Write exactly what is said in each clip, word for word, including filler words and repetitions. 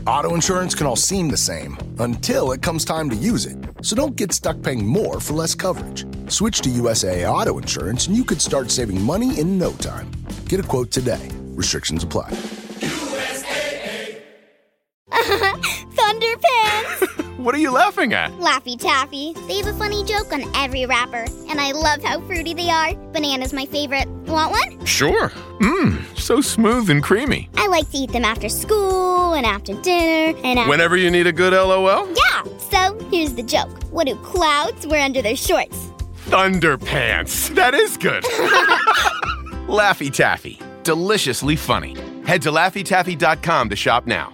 Auto insurance can all seem the same until it comes time to use it. So don't get stuck paying more for less coverage. Switch to U S A A Auto Insurance and you could start saving money in no time. Get a quote today. Restrictions apply. U S A A. Thunderpants! What are you laughing at? Laffy Taffy. They have a funny joke on every wrapper, and I love how fruity they are. Banana's my favorite. Want one? Sure. Mmm, so smooth and creamy. I like to eat them after school and after dinner and after... Whenever you need a good L O L? Yeah, so here's the joke. What do clouds wear under their shorts? Thunderpants. That is good. Laffy Taffy. Deliciously funny. Head to Laffy Taffy dot com to shop now.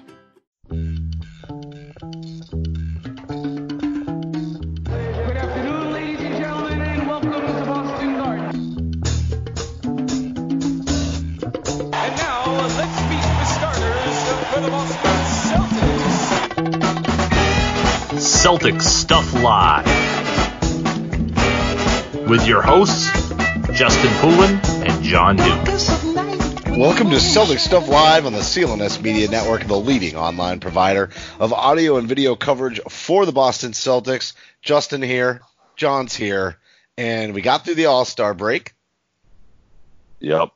Celtic Stuff Live with your hosts, Justin Poulin and John Duke. Welcome to Celtic Stuff Live on the C L N S Media Network, the leading online provider of audio and video coverage for the Boston Celtics. Justin here, John's here, and we got through the All-Star break. Yep.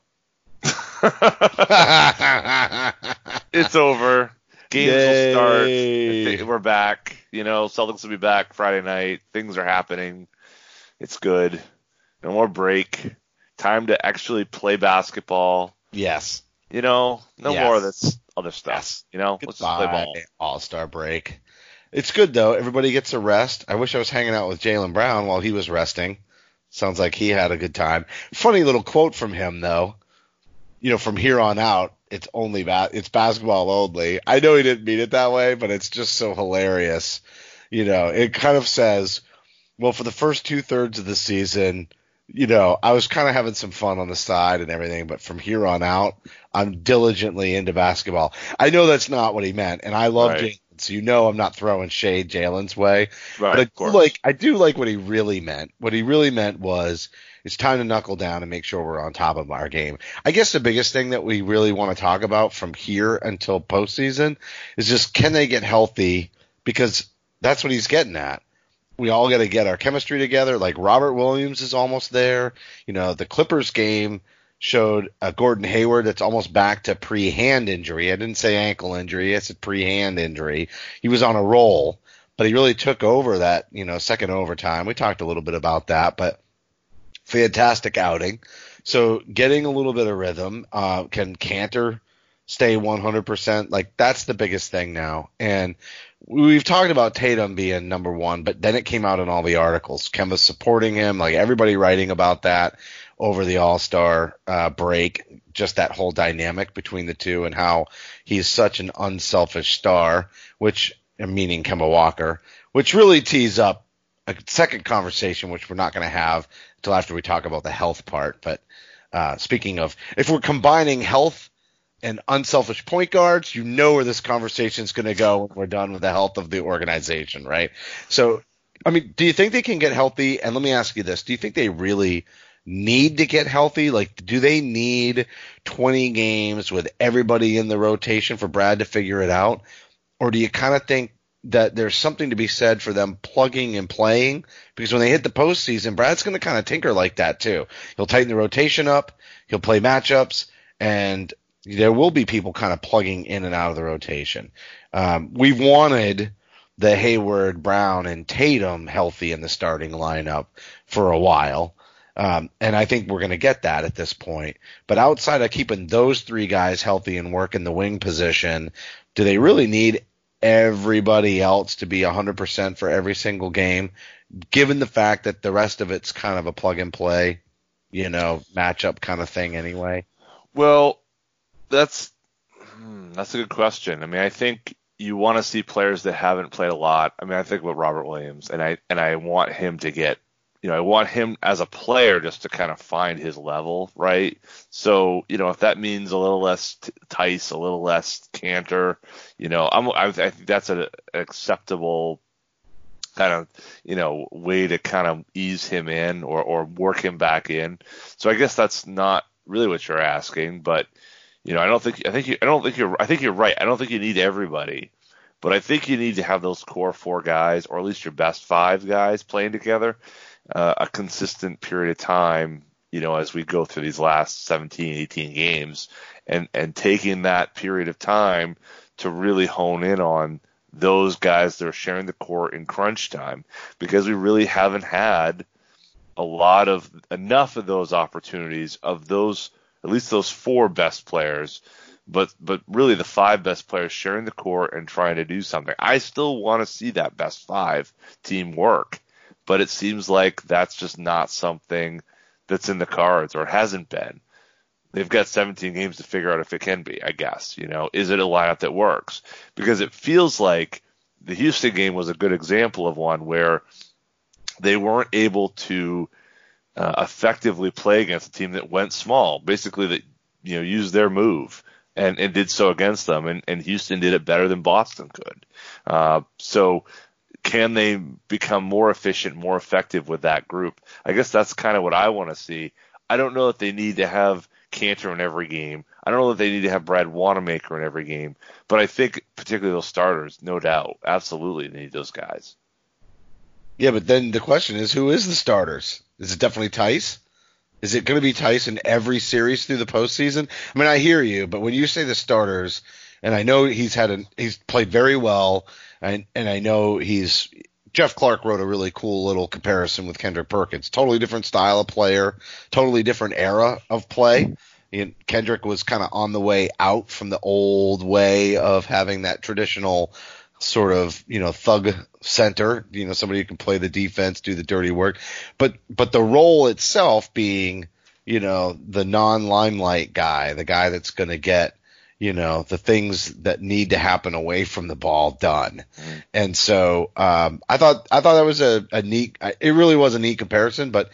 It's over. Games Yay. will start. We're back. You know, Celtics will be back Friday night. Things are happening. It's good. No more break. Time to actually play basketball. Yes. You know, no Yes. more of this other stuff. Yes. You know, let's just play Goodbye, ball. All-Star break. It's good, though. Everybody gets a rest. I wish I was hanging out with Jaylen Brown while he was resting. Sounds like he had a good time. Funny little quote from him, though. You know, from here on out, it's only ba- it's basketball only. I know he didn't mean it that way, but it's just so hilarious. You know, it kind of says, well, for the first two thirds of the season, you know, I was kind of having some fun on the side and everything, but from here on out, I'm diligently into basketball. I know that's not what he meant, and I love Right. Jalen, so you know I'm not throwing shade Jalen's way. Right, but I of course. do like I do like what he really meant. What he really meant was it's time to knuckle down and make sure we're on top of our game. I guess the biggest thing that we really want to talk about from here until postseason is just can they get healthy, because that's what he's getting at. We all got to get our chemistry together. Like Robert Williams is almost there. You know, the Clippers game showed a Gordon Hayward that's almost back to pre-hand injury. I didn't say ankle injury. I said pre-hand injury. He was on a roll, but he really took over that, you know, second overtime. We talked a little bit about that, but fantastic outing. So getting a little bit of rhythm. Uh, can Cantor stay one hundred percent? Like, that's the biggest thing now. And we've talked about Tatum being number one, but then it came out in all the articles. Kemba's supporting him, like everybody writing about that over the All-Star uh, break, just that whole dynamic between the two and how he's such an unselfish star, which, meaning Kemba Walker, which really tees up a second conversation, which we're not going to have until after we talk about the health part. But uh, speaking of, if we're combining health and unselfish point guards, you know where this conversation is going to go when we're done with the health of the organization, right? So, I mean, do you think they can get healthy? And let me ask you this. Do you think they really need to get healthy? Like, do they need twenty games with everybody in the rotation for Brad to figure it out? Or do you kind of think that there's something to be said for them plugging and playing? Because when they hit the postseason, Brad's going to kind of tinker like that too. He'll tighten the rotation up. He'll play matchups, and there will be people kind of plugging in and out of the rotation. Um, we've wanted the Hayward, Brown, and Tatum healthy in the starting lineup for a while. Um, and I think we're going to get that at this point. But outside of keeping those three guys healthy and working the wing position, do they really need everybody else to be one hundred percent for every single game, given the fact that the rest of it's kind of a plug-and-play, you know, matchup kind of thing anyway? Well, that's hmm, that's a good question. I mean, I think you want to see players that haven't played a lot. I mean, I think about Robert Williams, and I and I want him to get, you know, I want him as a player just to kind of find his level, right? So, you know, if that means a little less t- Tice, a little less Cantor, you know, I'm, I, I think that's an acceptable kind of, you know, way to kind of ease him in or, or work him back in. So I guess that's not really what you're asking, but, you know, I don't think, I think, you, I don't think you're, I think you're right. I don't think you need everybody. But I think you need to have those core four guys, or at least your best five guys playing together uh, a consistent period of time, you know, as we go through these last seventeen, eighteen games, and, and taking that period of time to really hone in on those guys that are sharing the court in crunch time, because we really haven't had a lot of enough of those opportunities of those, at least those four best players, but but really the five best players sharing the court and trying to do something. I still want to see that best five team work, but it seems like that's just not something that's in the cards, or it hasn't been. They've got seventeen games to figure out if it can be, I guess. You know, is it a lineup that works? Because it feels like the Houston game was a good example of one where they weren't able to uh, effectively play against a team that went small, basically that, you know, used their move and, and did so against them. And, and Houston did it better than Boston could. Uh, so can they become more efficient, more effective with that group? I guess that's kind of what I want to see. I don't know that they need to have Cantor in every game. I don't know that they need to have Brad Wanamaker in every game, but I think particularly those starters, no doubt, absolutely need those guys. Yeah, but then the question is, who is the starters? Is it definitely Tice? Is it going to be Tice in every series through the postseason? I mean, I hear you, but when you say the starters, and I know he's had a, he's played very well, and and I know he's Jeff Clark wrote a really cool little comparison with Kendrick Perkins. Totally different style of player, totally different era of play. You know, Kendrick was kind of on the way out from the old way of having that traditional sort of, you know, thug center, you know, somebody who can play the defense, do the dirty work. But but the role itself being, you know, the non-limelight guy, the guy that's going to get, you know, the things that need to happen away from the ball done. Mm. And so um, I thought I thought that was a, a neat – it really was a neat comparison. But,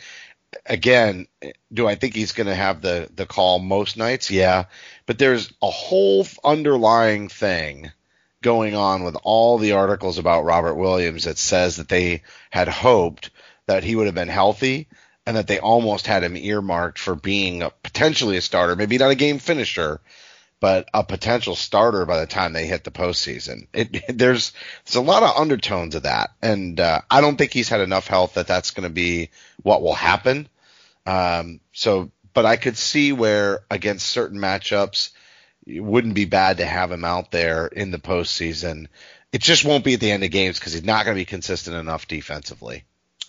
again, do I think he's going to have the, the call most nights? Yeah. But there's a whole underlying thing going on with all the articles about Robert Williams that says that they had hoped that he would have been healthy and that they almost had him earmarked for being a, potentially a starter, maybe not a game finisher, but a potential starter by the time they hit the postseason. It, it, there's there's a lot of undertones of that, and uh, I don't think he's had enough health that that's going to be what will happen. Um, so, but I could see where against certain matchups, it wouldn't be bad to have him out there in the postseason. It just won't be at the end of games because he's not going to be consistent enough defensively.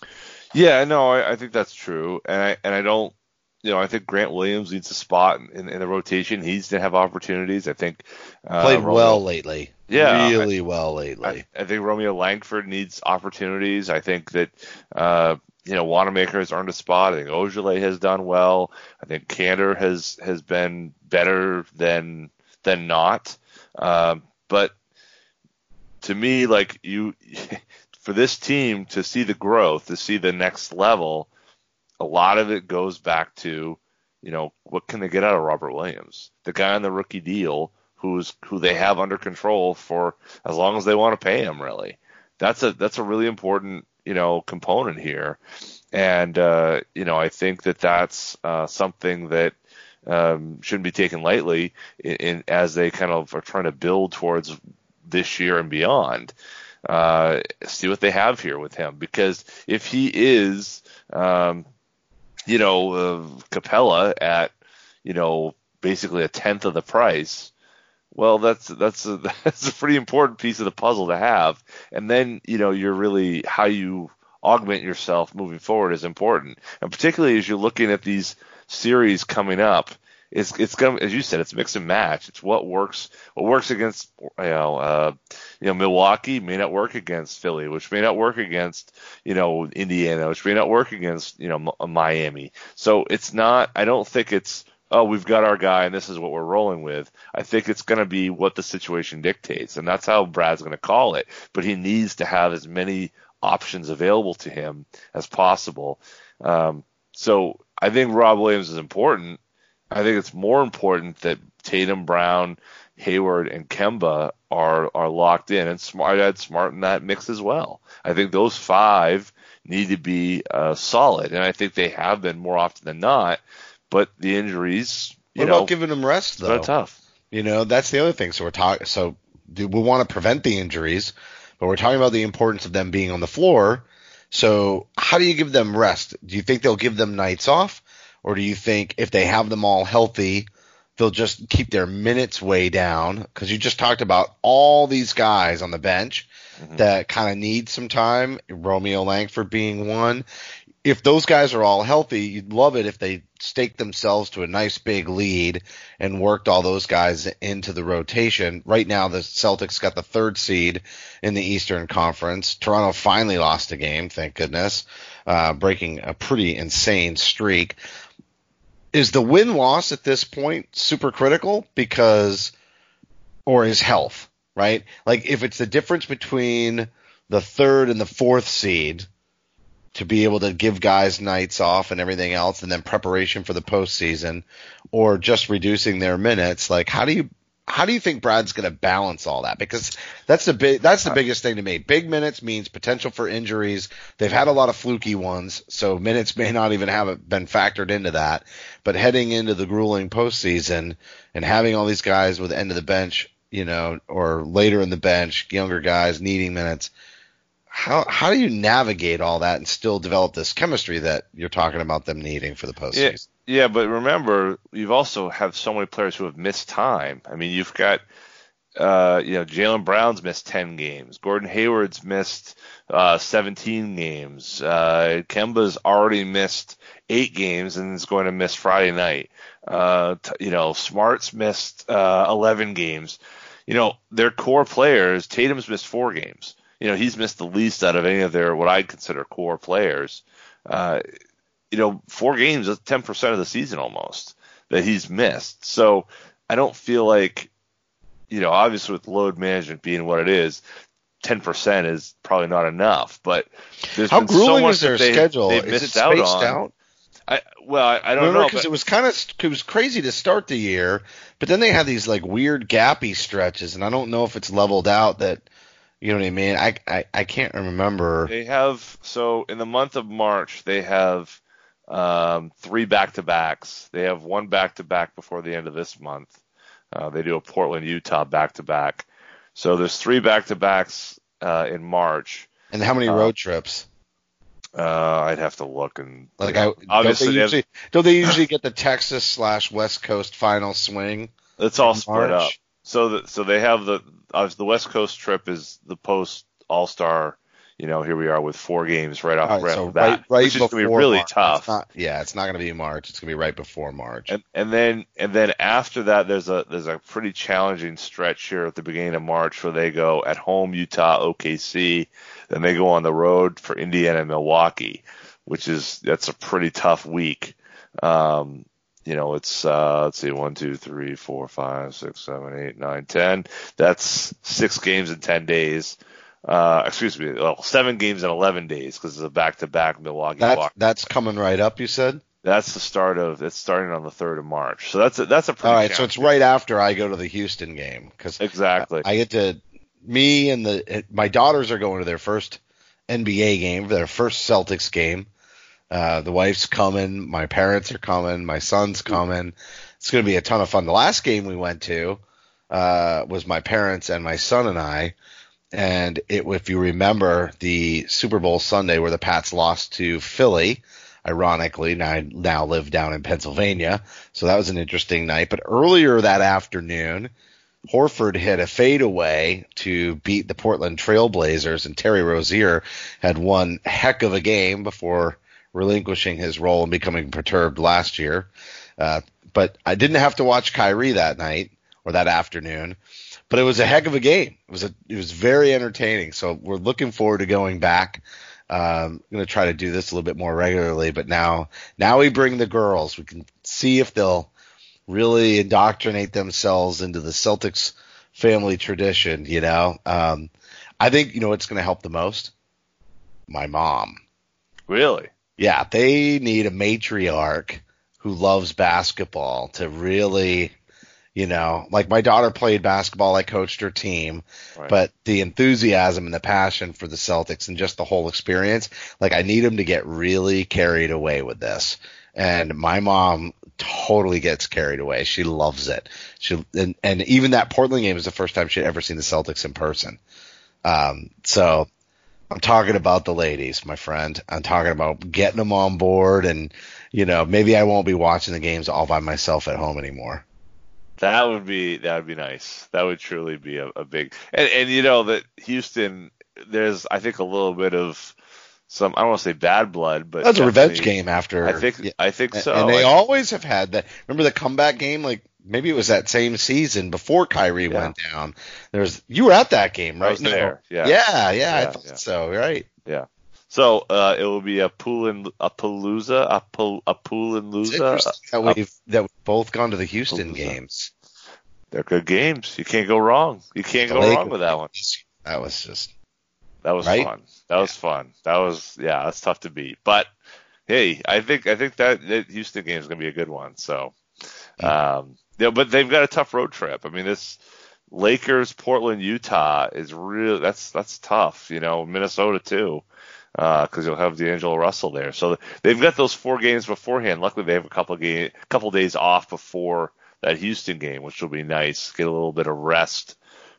Yeah, no, I, I think that's true, and I and I don't. You know, I think Grant Williams needs a spot in, in the rotation. He needs to have opportunities. I think uh, played Romeo, well lately. Yeah, really I, well lately. I, I think Romeo Langford needs opportunities. I think that uh, you know Wanamaker has earned a spot. I think Ojale has done well. I think Cantor has has been better than than not. Um, but to me, like you, for this team to see the growth, to see the next level, a lot of it goes back to, you know, what can they get out of Robert Williams, the guy on the rookie deal who's who they have under control for as long as they want to pay him. Really, that's a that's a really important, you know, component here, and uh, you know, I think that that's uh, something that um, shouldn't be taken lightly in, in as they kind of are trying to build towards this year and beyond. Uh, see what they have here with him, because if he is um, you know, uh, Capella at, you know, basically a tenth of the price, well, that's that's a, that's a pretty important piece of the puzzle to have. And then, you know, you're really how you augment yourself moving forward is important. And particularly as you're looking at these series coming up, it's it's going, as you said, it's mix and match. It's what works what works against, you know, uh, you know, Milwaukee may not work against Philly, which may not work against, you know, Indiana, which may not work against, you know, M- Miami. So it's not. I don't think it's, oh, we've got our guy and this is what we're rolling with. I think it's going to be what the situation dictates, and that's how Brad's going to call it. But he needs to have as many options available to him as possible. Um, so I think Rob Williams is important. I think it's more important that Tatum, Brown, Hayward, and Kemba are are locked in, and Smart add Smart in that mix as well. I think those five need to be uh, solid, and I think they have been more often than not. But the injuries, you what know, about giving them rest though? Tough. You know, that's the other thing. So we're talking. So we want to prevent the injuries, but we're talking about the importance of them being on the floor. So how do you give them rest? Do you think they'll give them nights off? Or do you think if they have them all healthy, they'll just keep their minutes way down? Because you just talked about all these guys on the bench mm-hmm. that kind of need some time, Romeo Langford being one. If those guys are all healthy, you'd love it if they staked themselves to a nice big lead and worked all those guys into the rotation. Right now, the Celtics got the third seed in the Eastern Conference. Toronto finally lost a game, thank goodness, uh, breaking a pretty insane streak. Is the win-loss at this point super critical because, or is health, right? Like if it's the difference between the third and the fourth seed to be able to give guys nights off and everything else and then preparation for the postseason or just reducing their minutes, like how do you how do you think Brad's going to balance all that? Because that's the big, that's the biggest thing to me. Big minutes means potential for injuries. They've had a lot of fluky ones, so minutes may not even have been factored into that. But heading into the grueling postseason and having all these guys with end of the bench, you know, or later in the bench, younger guys needing minutes, how how do you navigate all that and still develop this chemistry that you're talking about them needing for the postseason? Yeah, yeah, but remember, you've also have so many players who have missed time. I mean, you've got, uh, you know, Jaylen Brown's missed ten games. Gordon Hayward's missed uh, seventeen games. Uh, Kemba's already missed eight games and is going to miss Friday night. Uh, t- you know, Smart's missed uh, eleven games. You know, their core players, Tatum's missed four games. You know, he's missed the least out of any of their what I consider core players. Uh, you know, four games is ten percent of the season almost that he's missed. So I don't feel like, you know, obviously with load management being what it is, ten percent is probably not enough. But there's how been grueling so much is their they, schedule? They've Is missed it out spaced on. out? I, well, I, I don't Remember, know because but, it was kind of it was crazy to start the year, but then they had these like weird gappy stretches, and I don't know if it's leveled out. That you know what I mean? I I, I can't remember. They have so in the month of March they have um, three back to backs. They have one back to back before the end of this month. Uh, they do a Portland Utah back to back. So there's three back to backs uh, in March. And how many uh, road trips? Uh, I'd have to look and Like, you know, I, obviously don't they, they usually, have, don't they usually get the Texas slash West Coast final swing? it's all in split March? up. So the, so they have the obviously the West Coast trip is the post All Star. You know, here we are with four games right off, All right, right so off the bat, right, right which is going to be before really March. tough. It's not, yeah, it's not going to be March. It's going to be right before March. And and then and then after that, there's a there's a pretty challenging stretch here at the beginning of March where they go at home Utah, O K C, then they go on the road for Indiana, Milwaukee, which is that's a pretty tough week. Um, you know, it's uh, let's see, one, two, three, four, five, six, seven, eight, nine, ten. That's six games in ten days. Uh, excuse me, well, seven games in eleven days because it's a back-to-back Milwaukee. That's Milwaukee. that's coming right up. You said. That's the start of it's starting on the third of March. So that's a, that's a pretty. All right, so it's right after I go to the Houston game because exactly I get to me and the my daughters are going to their first N B A game, their first Celtics game. Uh, the wife's coming, my parents are coming, my son's coming. It's going to be a ton of fun. The last game we went to uh, was my parents and my son and I. And it, if you remember the Super Bowl Sunday where the Pats lost to Philly, ironically, now I now live down in Pennsylvania, so that was an interesting night. But earlier that afternoon, Horford hit a fadeaway to beat the Portland Trail Blazers, and Terry Rozier had one heck of a game before relinquishing his role and becoming perturbed last year. Uh, but I didn't have to watch Kyrie that night or that afternoon. But it was a heck of a game. It was a, it was very entertaining. So we're looking forward to going back. Um, I'm going to try to do this a little bit more regularly. But now, now we bring the girls. We can see if they'll really indoctrinate themselves into the Celtics family tradition. You know, um, I think you know what's going to help the most. My mom. Really? Yeah, they need a matriarch who loves basketball to really. You know, like my daughter played basketball, I coached her team, right. But the enthusiasm and the passion for the Celtics and just the whole experience, like I need them to get really carried away with this And my mom totally gets carried away. She loves it. She and, and even that Portland game is the first time she'd ever seen the Celtics in person. Um, so I'm talking about the ladies, my friend. I'm talking about getting them on board, and you know, maybe I won't be watching the games all by myself at home anymore. That would be that would be nice. That would truly be a, a big and, and you know that Houston, there's I think a little bit of some, I don't want to say bad blood, but that's a revenge game after. I think yeah, I think so. And they I, always have had that. Remember the comeback game? Like maybe it was that same season before Kyrie yeah. went down. There's you were at that game, right? I was no. there. Yeah. Yeah, yeah, yeah, I thought yeah. so. Right. Yeah. So uh, it will be a pool and a palooza, a pool, a pool and It's loser. interesting that we've that we've both gone to the Houston games. They're good games. You can't go wrong. You can't The go Lakers wrong with that one. That was just that was right? fun. That was fun. That was yeah. That's tough to beat. But hey, I think I think that, that Houston game is going to be a good one. So, um, yeah, but they've got a tough road trip. I mean, this Lakers, Portland, Utah is real. That's that's tough. You know, Minnesota too. Because uh, you'll have D'Angelo Russell there, so they've got those four games beforehand. Luckily, they have a couple of game, couple days off before that Houston game, which will be nice. Get a little bit of rest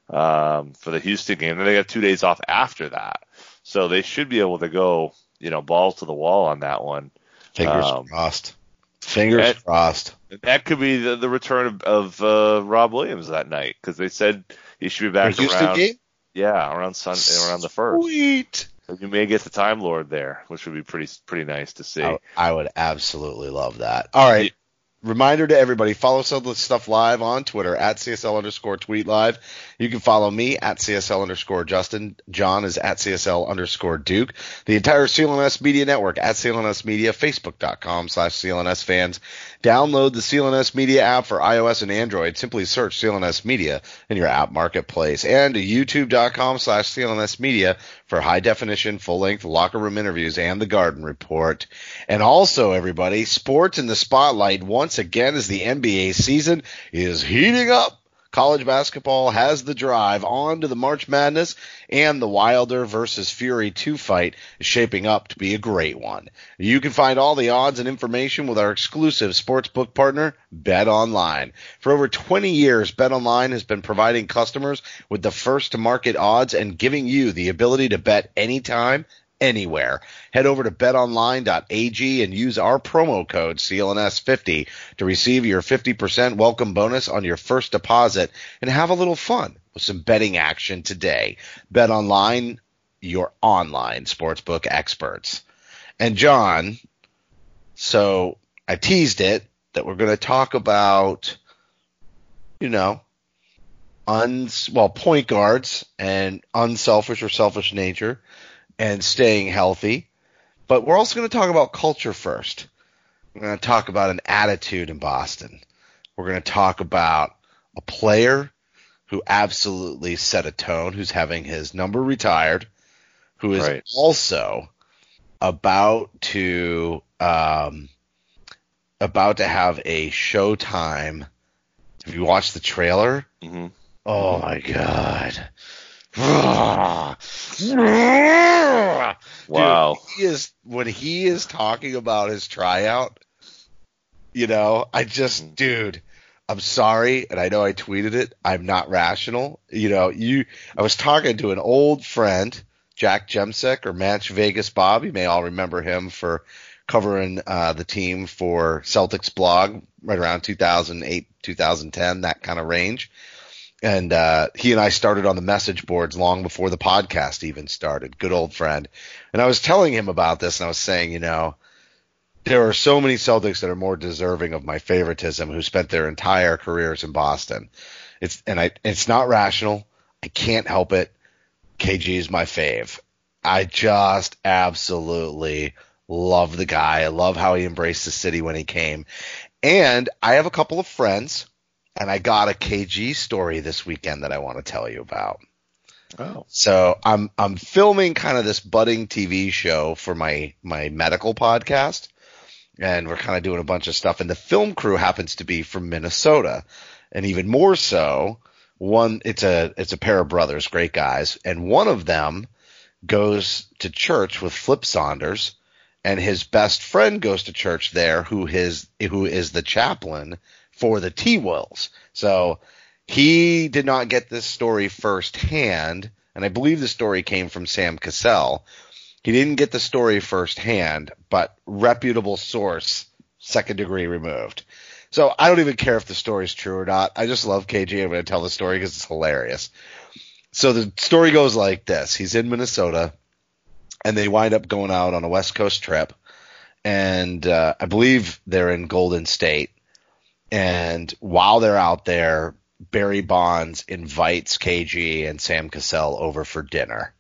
um, for the Houston game. Then they got two days off after that, so they should be able to go, you know, balls to the wall on that one. Fingers um, crossed. Fingers that, crossed. That could be the, the return of, of uh, Rob Williams that night, because they said he should be back the Houston around. Game? Yeah, around Sunday, around the first. Sweet. You may get the Time Lord there, which would be pretty pretty nice to see. I, I would absolutely love that. All right. Reminder to everybody, follow some of the stuff live on Twitter at C S L underscore tweet live. You can follow me at C S L underscore Justin. John is at C S L underscore Duke. The entire C L N S Media Network at C L N S Media, Facebook.com slash CLNS fans. Download the C L N S Media app for iOS and Android. Simply search C L N S Media in your app marketplace. And YouTube.com slash CLNS Media for high definition, full length locker room interviews and the Garden Report. And also, everybody, sports in the spotlight once again as the N B A season is heating up. College basketball has the drive on to the March Madness, and the Wilder versus Fury two fight is shaping up to be a great one. You can find all the odds and information with our exclusive sportsbook partner, BetOnline. For over twenty years, BetOnline has been providing customers with the first-to-market odds and giving you the ability to bet anytime, anywhere. Head over to bet online dot a g and use our promo code C L N S fifty to receive your fifty percent welcome bonus on your first deposit and have a little fun with some betting action today. BetOnline, your online sportsbook experts. And John, so I teased it that we're going to talk about, you know, uns well, point guards and unselfish or selfish nature and staying healthy. But we're also going to talk about culture first. We're going to talk about an attitude in Boston. We're going to talk about a player who absolutely set a tone, who's having his number retired, who is right. also about to um, about to have a Showtime. Have you watched the trailer? Mm-hmm. Oh, my God. Wow. Dude, he is when he is talking about his tryout, you know, I just dude, I'm sorry, and I know I tweeted it, I'm not rational. You know, you I was talking to an old friend, Jack Jemsek or Match Vegas Bob. You may all remember him for covering uh, the team for Celtics blog right around two thousand eight, two thousand ten, that kind of range. And uh, he and I started on the message boards long before the podcast even started. Good old friend. And I was telling him about this, and I was saying, you know, there are so many Celtics that are more deserving of my favoritism who spent their entire careers in Boston. It's and I it's not rational. I can't help it. K G is my fave. I just absolutely love the guy. I love how he embraced the city when he came. And I have a couple of friends. And I got a K G story this weekend that I want to tell you about. Oh. So I'm I'm filming kind of this budding T V show for my my medical podcast, and we're kind of doing a bunch of stuff. And the film crew happens to be from Minnesota, and even more so, one it's a it's a pair of brothers, great guys, and one of them goes to church with Flip Saunders, and his best friend goes to church there, who his who is the chaplain for the T-Wolves. So he did not get this story firsthand, and I believe the story came from Sam Cassell. He didn't get the story firsthand, but reputable source, second degree removed. So I don't even care if the story's true or not. I just love K G. I'm going to tell the story because it's hilarious. So the story goes like this. He's in Minnesota, and they wind up going out on a West Coast trip. And uh, I believe they're in Golden State. And while they're out there, Barry Bonds invites K G and Sam Cassell over for dinner.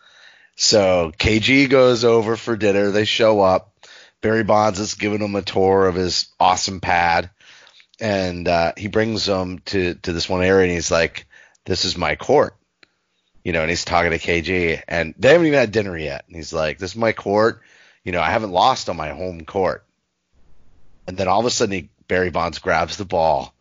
So K G goes over for dinner. They show up. Barry Bonds is giving them a tour of his awesome pad. And uh, he brings them to, to this one area, and he's like, this is my court. You know, and he's talking to K G, and they haven't even had dinner yet. And he's like, this is my court. You know, I haven't lost on my home court. And then all of a sudden, he, Barry Bonds grabs the ball,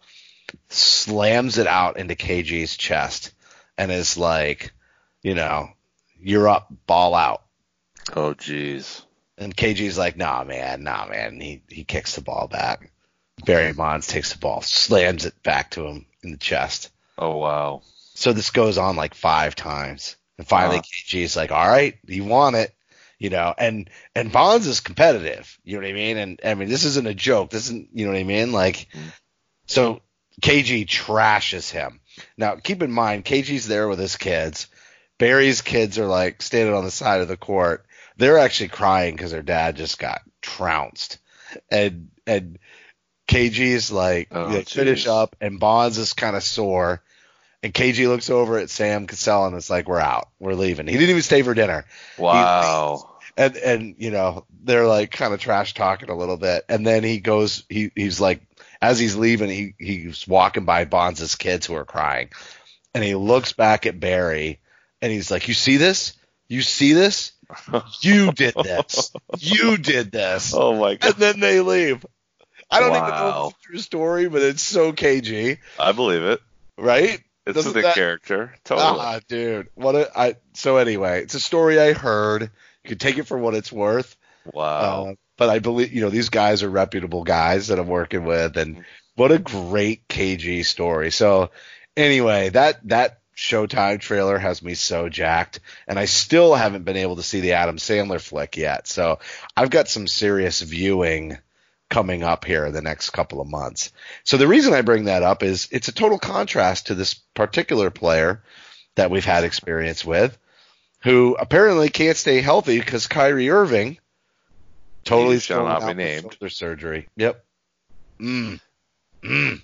slams it out into K G's chest, and is like, you know, you're up, ball out. Oh, jeez. And K G's like, nah, man, nah, man. And he, he kicks the ball back. Barry Bonds takes the ball, slams it back to him in the chest. Oh, wow. So this goes on like five times. And finally, uh-huh. K G's like, all right, you want it. You know, and, and Bonds is competitive. You know what I mean? And I mean, this isn't a joke. This isn't, you know what I mean? Like, mm-hmm. So K G trashes him. Now, keep in mind, K G's there with his kids. Barry's kids are like standing on the side of the court. They're actually crying because their dad just got trounced. And, and K G's like, oh, they finish up, and Bonds is kind of sore. And K G looks over at Sam Cassell, and it's like, we're out. We're leaving. He didn't even stay for dinner. Wow. He, and, and, you know, they're like kind of trash talking a little bit. And then he goes, he, he's like, as he's leaving, he, he's walking by Bonds' kids who are crying. And he looks back at Barry, and he's like, you see this? You see this? You did this. You did this. Oh, my God. And then they leave. I don't wow. even know if it's a true story, but it's so K G. I believe it. Right? It's Doesn't the that, character. Totally. Ah, dude. What a, I, so anyway, it's a story I heard. You can take it for what it's worth. Wow. Uh, but I believe, you know, these guys are reputable guys that I'm working with, and what a great K G story. So anyway, that, that Showtime trailer has me so jacked, and I still haven't been able to see the Adam Sandler flick yet. So I've got some serious viewing coming up here in the next couple of months. So the reason I bring that up is it's a total contrast to this particular player that we've had experience with, who apparently can't stay healthy because Kyrie Irving totally he shall not be named. Shoulder surgery. Yep. Mm. Mm.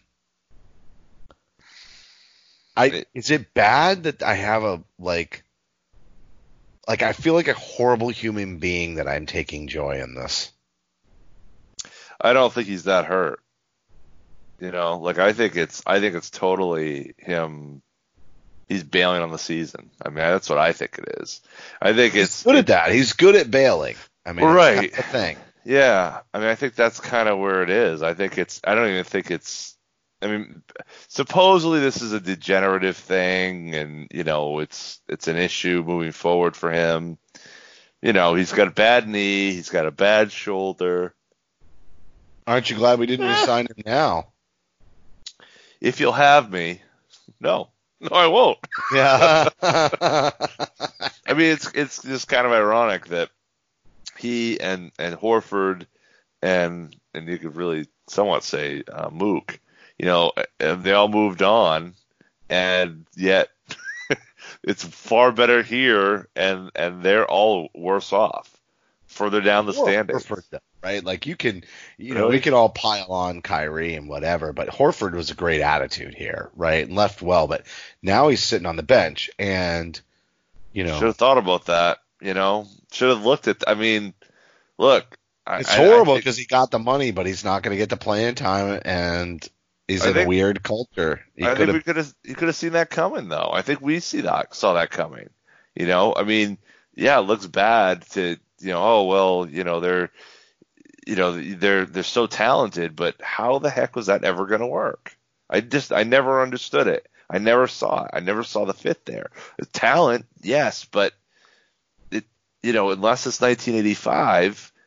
I is it bad that I have a like like I feel like a horrible human being that I'm taking joy in this? I don't think he's that hurt. You know, like I think it's I think it's totally him. He's bailing on the season. I mean, that's what I think it is. I think he's it's good at that. He's good at bailing. I mean, right. That's the thing. Yeah. I mean, I think that's kind of where it is. I think it's. I don't even think it's. I mean, supposedly this is a degenerative thing, and you know, it's it's an issue moving forward for him. You know, he's got a bad knee. He's got a bad shoulder. Aren't you glad we didn't resign him now? If you'll have me, no, no, I won't. Yeah. I mean, it's it's just kind of ironic that he and and Horford and and you could really somewhat say uh, Mook, you know, they all moved on, and yet it's far better here, and and they're all worse off further down the standings. Horford, right? Like you can, you know, we can all pile on Kyrie and whatever, but Horford was a great attitude here, right? And left well, but now he's sitting on the bench, and you know, should have thought about that. You know, should have looked at. I mean, look, it's I, horrible because he got the money, but he's not going to get the playing time, and he's I in think, a weird culture. He I could've, think we could have, you could have seen that coming, though. I think we see that, saw that coming. You know, I mean, yeah, it looks bad to, you know, oh well, you know, they're, you know, they're they're so talented, but how the heck was that ever going to work? I just, I never understood it. I never saw it. I never saw the fit there. The talent, yes, but it, you know, unless it's nineteen eighty-five,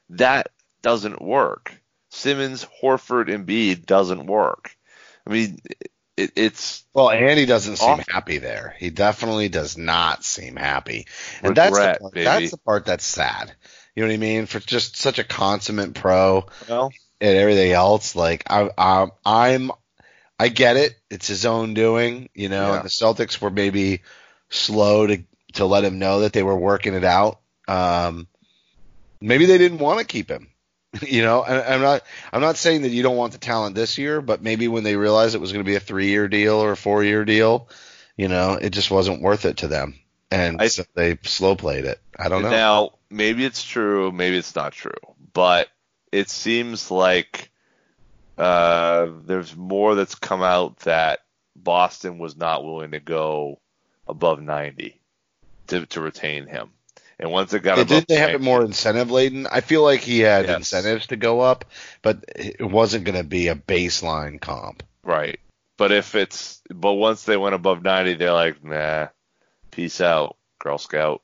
that doesn't work. Simmons, Horford, Embiid doesn't work. I mean, it, it's well, and he doesn't seem awful. happy there. He definitely does not seem happy, and that's Regret, the part, baby. that's the part that's sad. You know what I mean? For just such a consummate pro Well, and everything else, like I, I, I'm, I get it. It's his own doing, you know. Yeah. And the Celtics were maybe slow to to let him know that they were working it out. Um, maybe they didn't want to keep him. You know, and I'm not I'm not saying that you don't want the talent this year, but maybe when they realized it was going to be a three-year deal or a four-year deal, you know, it just wasn't worth it to them, and I, so they slow played it. I don't know. Now, maybe it's true, maybe it's not true, but it seems like uh, there's more that's come out that Boston was not willing to go above ninety to to retain him. And once it got They, above did they have it ninety, more incentive laden? I feel like he had Yes. incentives to go up, but it wasn't going to be a baseline comp. right. But if it's but once they went above ninety, they're like, nah, peace out, Girl Scout.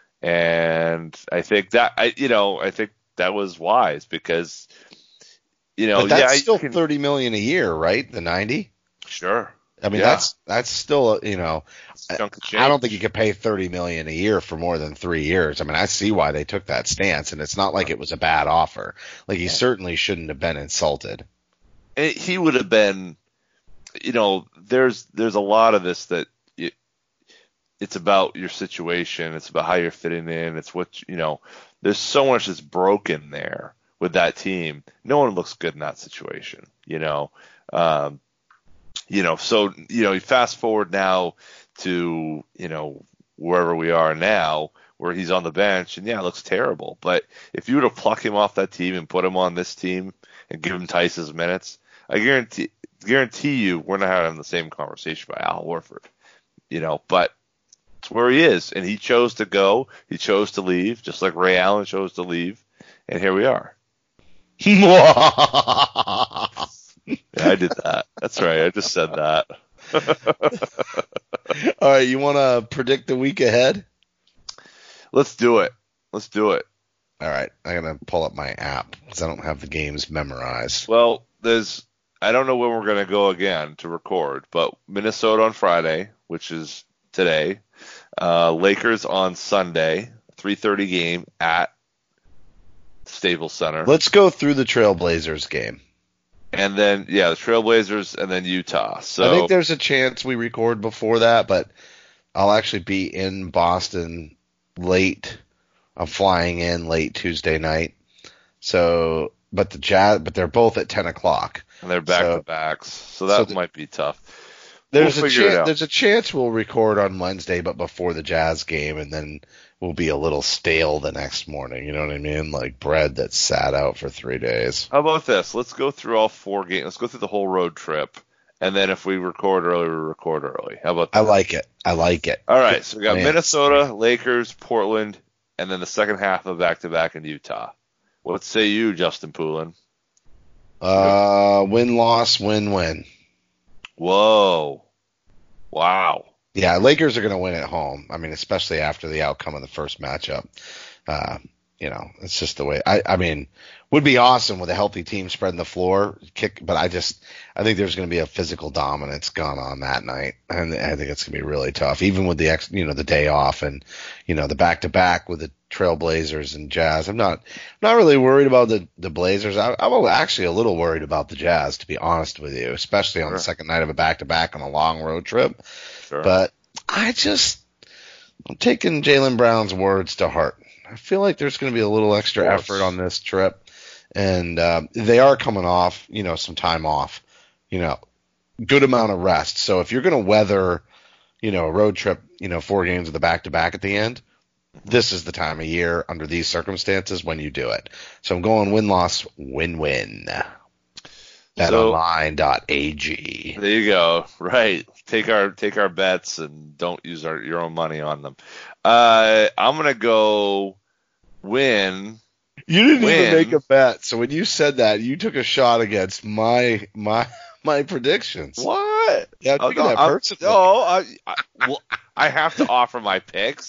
And I think that I you know I think that was wise because you know But that's yeah, still you can, thirty million a year, right? The ninety. sure. I mean, Yeah. that's that's still, you know, It's a chunk of I change. don't think you could pay thirty million a year for more than three years. I mean, I see why they took that stance, and it's not like it was a bad offer. Like, he certainly shouldn't have been insulted. It- he would have been, you know, there's there's a lot of this that it, it's about your situation, it's about how you're fitting in, it's what you know. There's so much that's broken there with that team. No one looks good in that situation, you know. Um, you know, so you know, you fast forward now to you know wherever we are now, where he's on the bench, and yeah, it looks terrible. But if you were to pluck him off that team and put him on this team and give him Tice's minutes, I guarantee guarantee you we're not having the same conversation about Al Horford. You know, but it's where he is, and he chose to go. He chose to leave, just like Ray Allen chose to leave, and here we are. Yeah, I did that. That's right. I just said that. All right, you want to predict the week ahead? Let's do it. Let's do it. All right, I'm going to pull up my app because I don't have the games memorized. Well, there's I don't know when we're going to go again to record, but Minnesota on Friday, which is today. Uh, Lakers on Sunday, three thirty game at Staples Center. Let's go through the Trailblazers game. And then, yeah, the Trailblazers and then Utah. So I think there's a chance we record before that, but I'll actually be in Boston late. I'm flying in late Tuesday night. So, but the Jazz, but they're both at ten o'clock. and they're back so- to backs, so that so the- might be tough. There's We'll a figure it chance. out. There's a chance we'll record on Wednesday, but before the Jazz game, and then we'll be a little stale the next morning. You know what I mean? Like bread that's sat out for three days. How about this? Let's go through all four games. Let's go through the whole road trip, and then if we record early, we record early. How about that? I like it. I like it. All right, so we got Man. Minnesota, Lakers, Portland, and then the second half of back-to-back in Utah. What say you, Justin Poulin? Uh, win loss, win win. Whoa. Wow. Yeah, Lakers are going to win at home. I mean, especially after the outcome of the first matchup. Uh, you know, it's just the way. I, I mean, would be awesome with a healthy team spreading the floor, kick. But I just, I think there's going to be a physical dominance gone on that night, and I think it's going to be really tough, even with the ex, you know, the day off and you know the back to back with the Trailblazers and Jazz. I'm not, not really worried about the the Blazers. I, I'm actually a little worried about the Jazz, to be honest with you, especially on Sure. the second night of a back to back on a long road trip. Sure. But I just, I'm taking Jaylen Brown's words to heart. I feel like there's going to be a little extra Of course. effort on this trip, and um, they are coming off, you know, some time off, you know, good amount of rest. So if you're going to weather, you know, a road trip, you know, four games of the back to back at the end, this is the time of year under these circumstances when you do it. So I'm going win loss win win. bet online dot a g. There you go. Right. Take our take our bets and don't use our your own money on them. Uh, I'm gonna go win. You didn't Win. even make a bet. So when you said that, you took a shot against my my my predictions. What? Yeah, Oh, taking no, that I'm- personally. no, I, I, well, I have to offer my picks.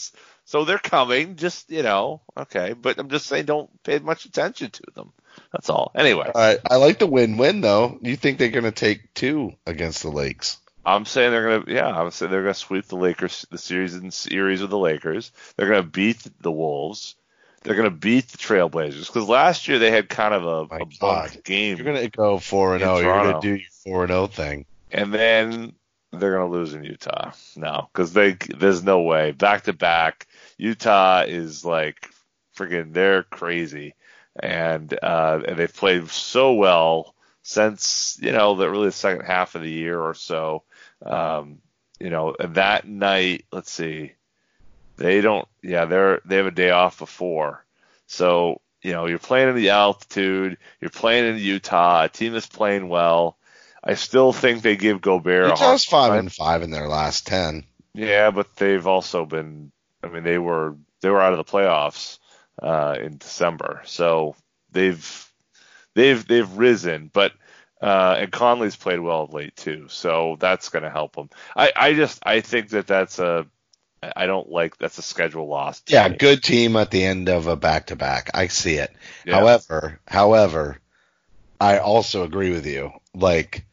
So they're coming, just, you know, okay. But I'm just saying don't pay much attention to them. That's all. Anyway. All right. I like the win-win, though. You think they're going to take two against the Lakes? I'm saying they're going to, yeah, I'm saying they're going to sweep the Lakers, the series and series with the Lakers. They're going to beat the Wolves. They're going to beat the Trailblazers. Because last year they had kind of a, a bumped game. You're going to go four and oh. You're going to do your four and oh thing. And then they're going to lose in Utah. No, because they there's no way. Back-to-back, Utah is like freaking, they're crazy. And, uh, and they've played so well since, you know, the really the second half of the year or so. Um, you know, that night, let's see, they don't, yeah, they're, they have a day off before. So, you know, you're playing in the altitude, you're playing in Utah, a team that's playing well. I still think they give Gobert Utah's a hard five time. and five in their last ten. Yeah, but they've also been, I mean, they were, they were out of the playoffs, uh, in December. So they've, they've, they've risen, but, Uh, and Conley's played well of late too, so that's going to help them. I, I just I think that that's a I don't like that's a schedule loss. Yeah, me. Good team at the end of a back to back. I see it. Yeah. However, however, I also agree with you. Like,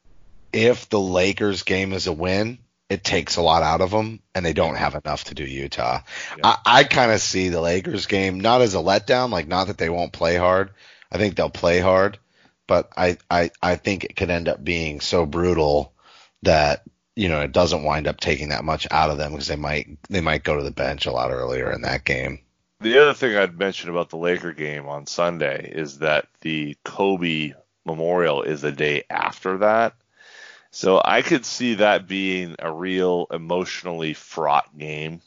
if the Lakers game is a win, it takes a lot out of them, and they don't have enough to do Utah. Yeah. I, I kind of see the Lakers game not as a letdown, like not that they won't play hard. I think they'll play hard. But I, I, I think it could end up being so brutal that, you know, it doesn't wind up taking that much out of them because they might they might go to the bench a lot earlier in that game. The other thing I'd mention about the Laker game on Sunday is that the Kobe Memorial is the day after that. So I could see that being a real emotionally fraught game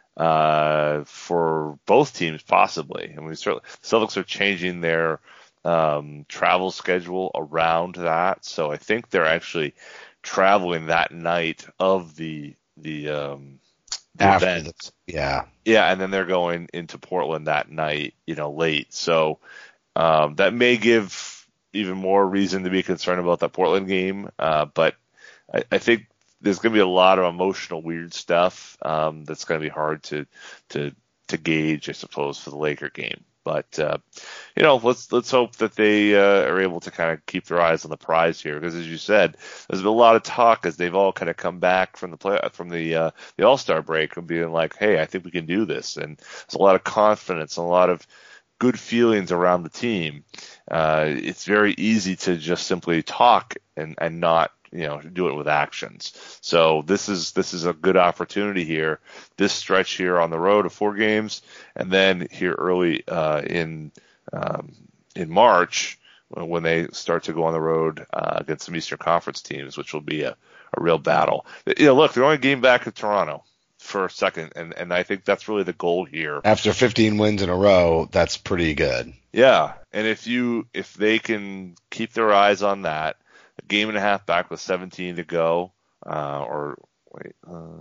uh, for both teams possibly. I mean, certainly the Celtics are changing their um, travel schedule around that. So I think they're actually traveling that night of the, the, um, the After event. the, yeah. Yeah. And then they're going into Portland that night, you know, late. So, um, that may give even more reason to be concerned about that Portland game. Uh, but I, I think there's going to be a lot of emotional weird stuff, um, that's going to be hard to, to, to gauge, I suppose, for the Laker game. But, uh, you know, let's, let's hope that they, uh, are able to kind of keep their eyes on the prize here. Because as you said, there's been a lot of talk as they've all kind of come back from the play, from the, uh, the All-Star break and being like, hey, I think we can do this. And there's a lot of confidence and a lot of good feelings around the team. Uh, it's very easy to just simply talk and, and not, you know, do it with actions. So this is, this is a good opportunity here, this stretch here on the road of four games. And then here early, uh, in, um, in March when they start to go on the road, uh, against some Eastern Conference teams, which will be a, a real battle. You know, look, they're only a game back in Toronto for a second. And, and I think that's really the goal here. After fifteen wins in a row, that's pretty good. Yeah. And if you, if they can keep their eyes on that, a game and a half back with seventeen to go, uh, or wait,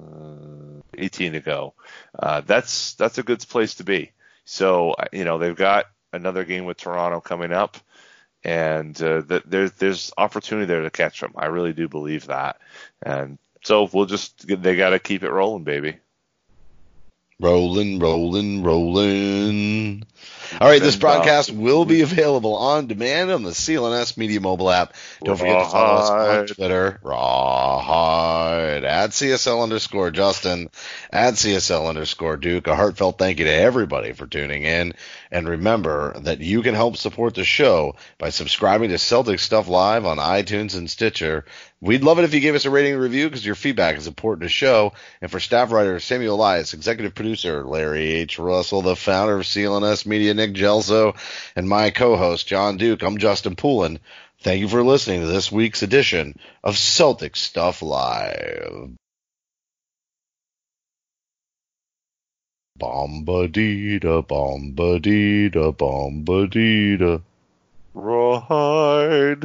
uh, eighteen to go. Uh, that's, that's a good place to be. So, you know, they've got another game with Toronto coming up, and, uh, th- there's, there's opportunity there to catch them. I really do believe that. And so we'll just, they got to keep it rolling, baby. Rolling, rolling, rolling. All right, this broadcast will be available on demand on the C L N S Media mobile app. Don't forget to follow us on Twitter, Rawhide, at C S L underscore Justin, at C S L underscore Duke. A heartfelt thank you to everybody for tuning in. And remember that you can help support the show by subscribing to Celtic Stuff Live on iTunes and Stitcher. We'd love it if you gave us a rating and review because your feedback is important to the show. And for staff writer Samuel Elias, executive producer Larry H. Russell, the founder of C L N S Media Nick Gelso, and my co-host John Duke, I'm Justin Poulin. Thank you for listening to this week's edition of Celtic Stuff Live. Bombadita, bombadita, bombadita. Rawhide.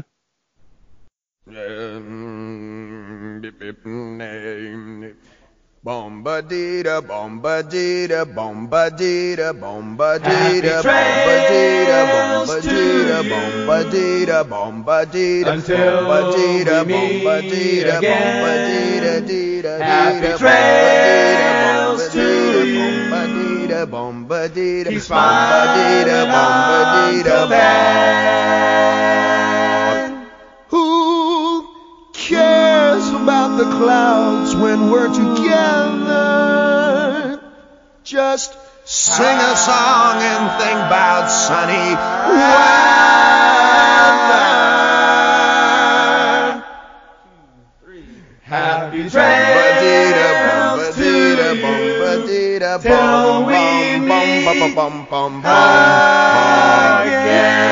Bombadita, bombadita, bombadita, bombadita, bombadita, bombadita, bombadita, bombadita, Until bombadita, we meet bombadita, again. bombadita, dita, Happy dita, trails bombadita, to you. bombadita. Bomba-dee-da, bomba-dee-da, He's smiling bomba-dee-da, Uncle Ben. Who cares about the clouds when we're together? Just sing a song and think about sunny weather. Happy trails to you till we meet again.